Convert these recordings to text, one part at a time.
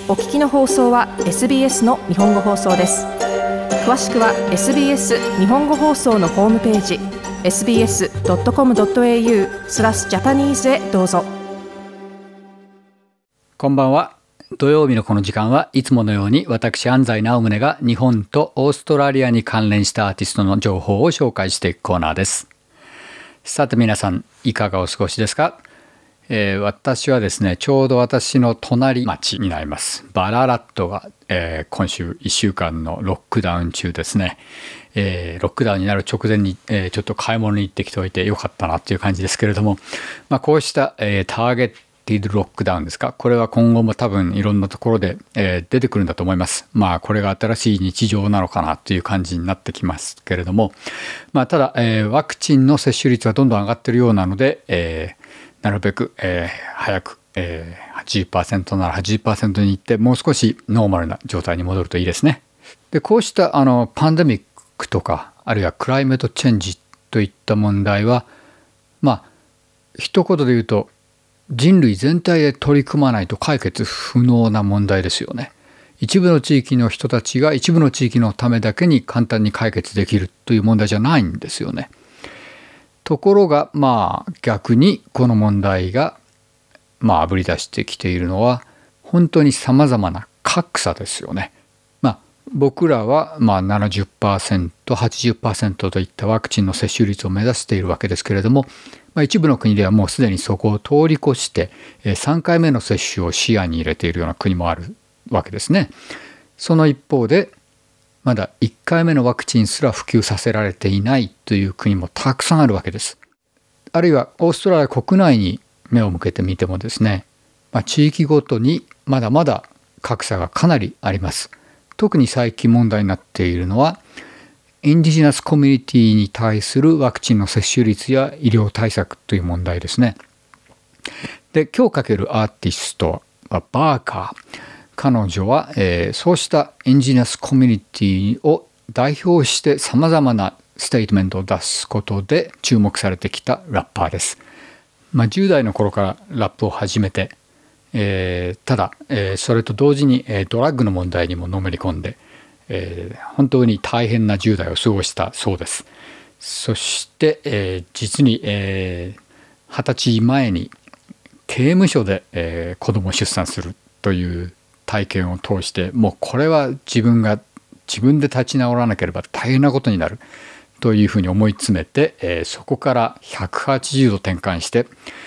お聞きの放送は SBS の日本語放送です。詳しくは SBS 日本語放送のホームページ sbs.com.au/Japanese へどうぞ。 こんばんは。土曜日のこの時間はいつものように私安西直宗が日本とオーストラリアに関連したアーティストの情報を紹介していくコーナーです。さて皆さんいかがお過ごしですか？私はですね、ちょうど私の隣町になりますバララットが、今週1週間のロックダウン中ですね、ロックダウンになる直前に、ちょっと買い物に行ってきておいてよかったなという感じですけれども、こうした、ターゲットロックダウンですか、これは今後も多分いろんなところで、出てくるんだと思います。これが新しい日常なのかなという感じになってきますけれども、ただ、ワクチンの接種率はどんどん上がっているようなので、なるべく、早く、80% なら 80% に行ってもう少しノーマルな状態に戻るといいですね。でこうしたパンデミックとかあるいはクライメートチェンジといった問題は一言で言うと人類全体で取り組まないと解決不能な問題ですよね。一部の地域の人たちが一部の地域のためだけに簡単に解決できるという問題じゃないんですよね。ところが逆にこの問題があぶり出してきているのは本当にさまざまな格差ですよね。僕らは70%、80% といったワクチンの接種率を目指しているわけですけれども、一部の国ではもうすでにそこを通り越して3回目の接種を視野に入れているような国もあるわけですね。その一方でまだ1回目のワクチンすら普及させられていないという国もたくさんあるわけです。あるいはオーストラリア国内に目を向けてみてもですね、地域ごとにまだまだ格差がかなりあります。特に最近問題になっているのはインディジナスコミュニティに対するワクチンの接種率や医療対策という問題ですね。で今日かけるアーティストはバーカー。彼女は、そうしたインディジナスコミュニティを代表してさまざまなステートメントを出すことで注目されてきたラッパーです。10代の頃からラップを始めて、ただ、それと同時に、ドラッグの問題にものめり込んで、本当に大変な10代を過ごしたそうです。そして、実に、20歳前に刑務所で、子供を出産するという体験を通してもうこれは自分で立ち直らなければ大変なことになるというふうに思い詰めて、そこから180度転換して、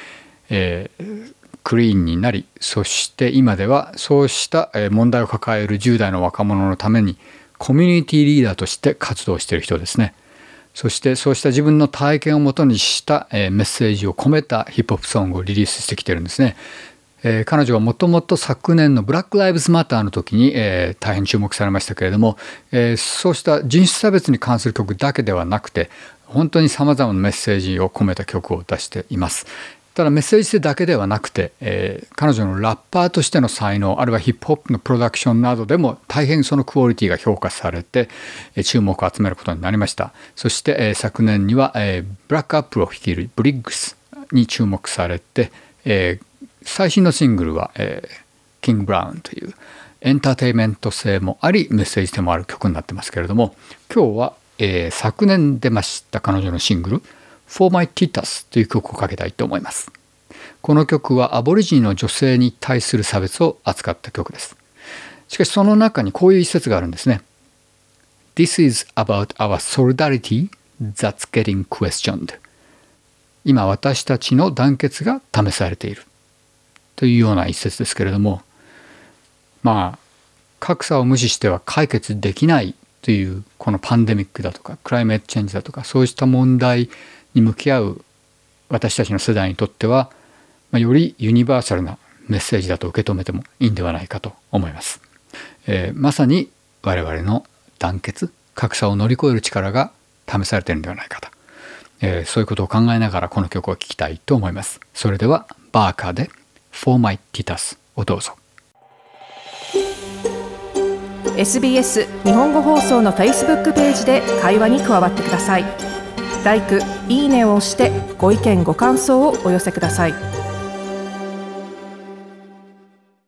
クリーンになり、そして今ではそうした問題を抱える10代の若者のためにコミュニティリーダーとして活動している人ですね。そしてそうした自分の体験をもとにしたメッセージを込めたヒップホップソングをリリースしてきてるんですね。彼女はもともと昨年のブラック・ライブズ・マターの時に、大変注目されましたけれども、そうした人種差別に関する曲だけではなくて本当にさまざまなメッセージを込めた曲を出しています。ただメッセージ性だけではなくて、彼女のラッパーとしての才能あるいはヒップホップのプロダクションなどでも大変そのクオリティが評価されて、注目を集めることになりました。そして、昨年には、ブラックアップルを率いるブリッグスに注目されて、最新のシングルは、キング・ブラウンというエンターテインメント性もありメッセージ性もある曲になってますけれども、今日は、昨年出ました彼女のシングル For My Titas という曲をかけたいと思います。この曲はアボリジニの女性に対する差別を扱った曲です。しかしその中にこういう一節があるんですね。 This is about our solidarity that's getting questioned。 今私たちの団結が試されているというような一節ですけれども、格差を無視しては解決できないというこのパンデミックだとかクライメートチェンジだとかそうした問題に向き合う私たちの世代にとっては、よりユニバーサルなメッセージだと受け止めてもいいんではないかと思います。まさに我々の団結、格差を乗り越える力が試されているんではないかと、そういうことを考えながらこの曲を聴きたいと思います。それではバーカーでFor My Titas をどうぞ。 SBS 日本語放送の Facebook ページで会話に加わってください。LIKE、いいねを押してご意見ご感想をお寄せください。